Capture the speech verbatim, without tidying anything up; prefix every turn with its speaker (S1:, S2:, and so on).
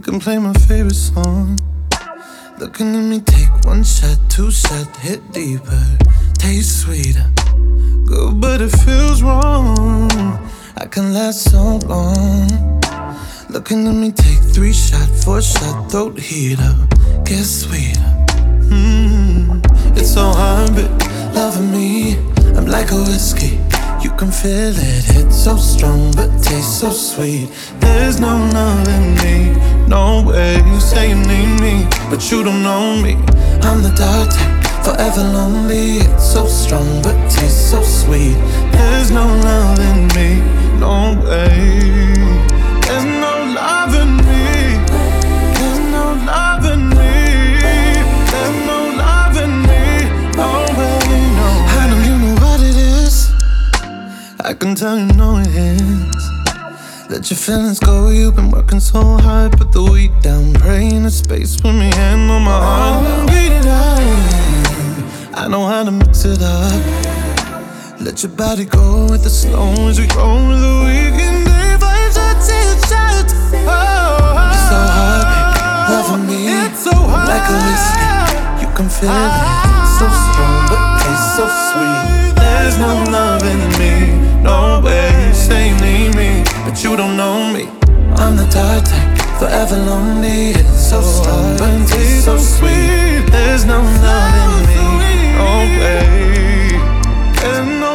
S1: can play my favorite song. Looking at me, take one shot, two shot, hit deeper, taste sweeter. Good, but it feels wrong. I can last so long. Looking at me, take three shot, four shot, throat heater, get sweeter. Mm, it's so hard, but loving me, I'm like a whiskey. You can feel it, hit so strong, but taste so sweet. There's no love in me, no way. You say you need me, but you don't know me. I'm the dark type, forever lonely. It's so strong, but tastes so sweet. There's no love in me, no way. There's no love in me. There's no love in me. There's no love in me, no way, no way. I know you know what it is. I can tell you know it is. Let your feelings go, you've been working so hard. Put the week down, pray in a space, put me hand on my heart. Now beat it up, I know how to mix it up. Let your body go with the slow as we roll with the weekend. Day five shots, six shots. Oh, it's so hard, baby, loving me. It's so hard, like a whiskey. You can feel it, it's so strong, but tastes so sweet. There's no love in me, no way. You say you need me, but you don't know me. I'm the dark type, forever lonely. It's so strong, but tastes so sweet. There's no love in me, no way. There's no